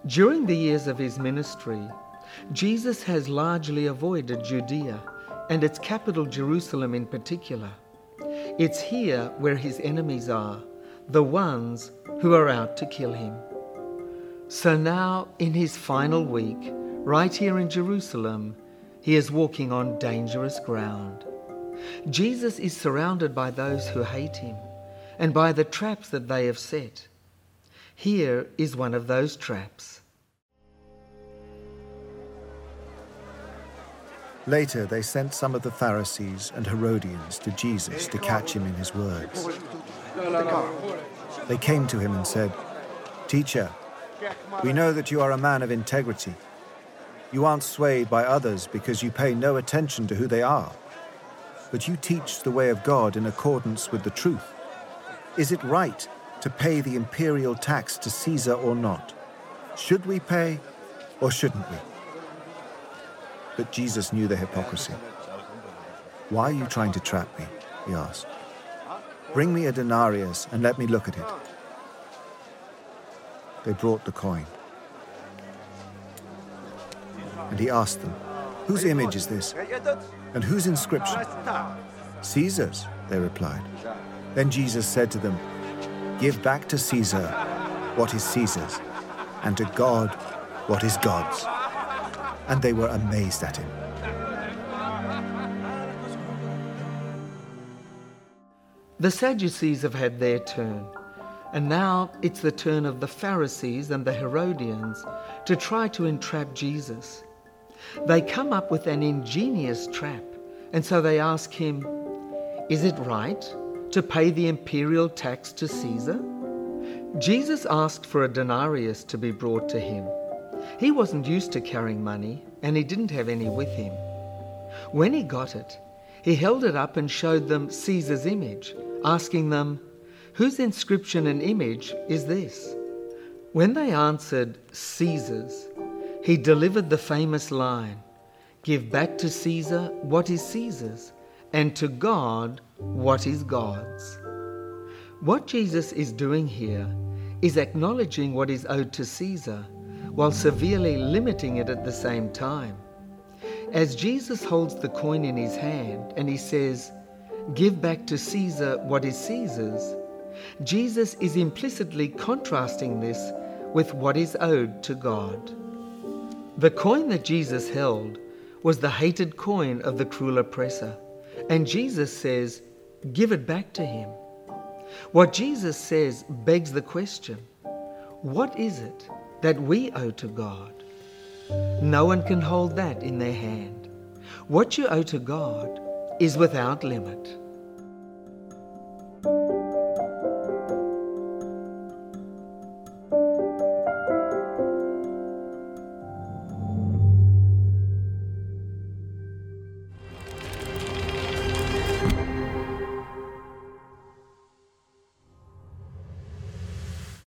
During the years of his ministry, Jesus has largely avoided Judea and its capital Jerusalem in particular. It's here where his enemies are, the ones who are out to kill him. So now, in his final week, right here in Jerusalem, he is walking on dangerous ground. Jesus is surrounded by those who hate him and by the traps that they have set. Here is one of those traps. Later, they sent some of the Pharisees and Herodians to Jesus to catch him in his words. They came to him and said, "Teacher, we know that you are a man of integrity. You aren't swayed by others because you pay no attention to who they are, but you teach the way of God in accordance with the truth. Is it right to pay the imperial tax to Caesar or not? Should we pay or shouldn't we?" But Jesus knew their hypocrisy. "Why are you trying to trap me?" he asked. "Bring me a denarius and let me look at it." They brought the coin. And he asked them, "Whose image is this? And whose inscription?" "Caesar's," they replied. Then Jesus said to them, "Give back to Caesar what is Caesar's, and to God what is God's." And they were amazed at him. The Sadducees have had their turn, and now it's the turn of the Pharisees and the Herodians to try to entrap Jesus. They come up with an ingenious trap, and so they ask him, "Is it right to pay the imperial tax to Caesar?" Jesus asked for a denarius to be brought to him. He wasn't used to carrying money, and he didn't have any with him. When he got it, he held it up and showed them Caesar's image, asking them, "Whose inscription and image is this?" When they answered, "Caesar's," he delivered the famous line, "Give back to Caesar what is Caesar's, and to God what is God's." What Jesus is doing here is acknowledging what is owed to Caesar, while severely limiting it at the same time. As Jesus holds the coin in his hand and he says, "Give back to Caesar what is Caesar's," Jesus is implicitly contrasting this with what is owed to God. The coin that Jesus held was the hated coin of the cruel oppressor, and Jesus says, "Give it back to him." What Jesus says begs the question, what is it that we owe to God? No one can hold that in their hand. What you owe to God is without limit.